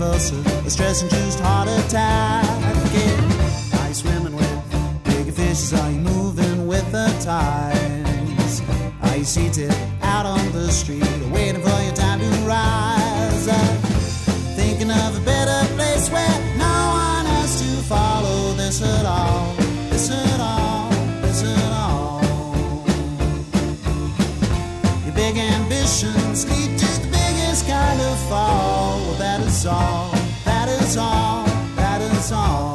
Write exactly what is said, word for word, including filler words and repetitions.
convulsive, a stress-induced heart attack. Yeah. Are you swimming with bigger fishes? Are you moving with the tides? Are you seated out on the street, waiting for your time to rise? Uh, thinking of a better place where no one has to follow this at all, this at all, this at all. Your big ambitions lead to the biggest kind of fall. Well, that is all, that is all, that is all.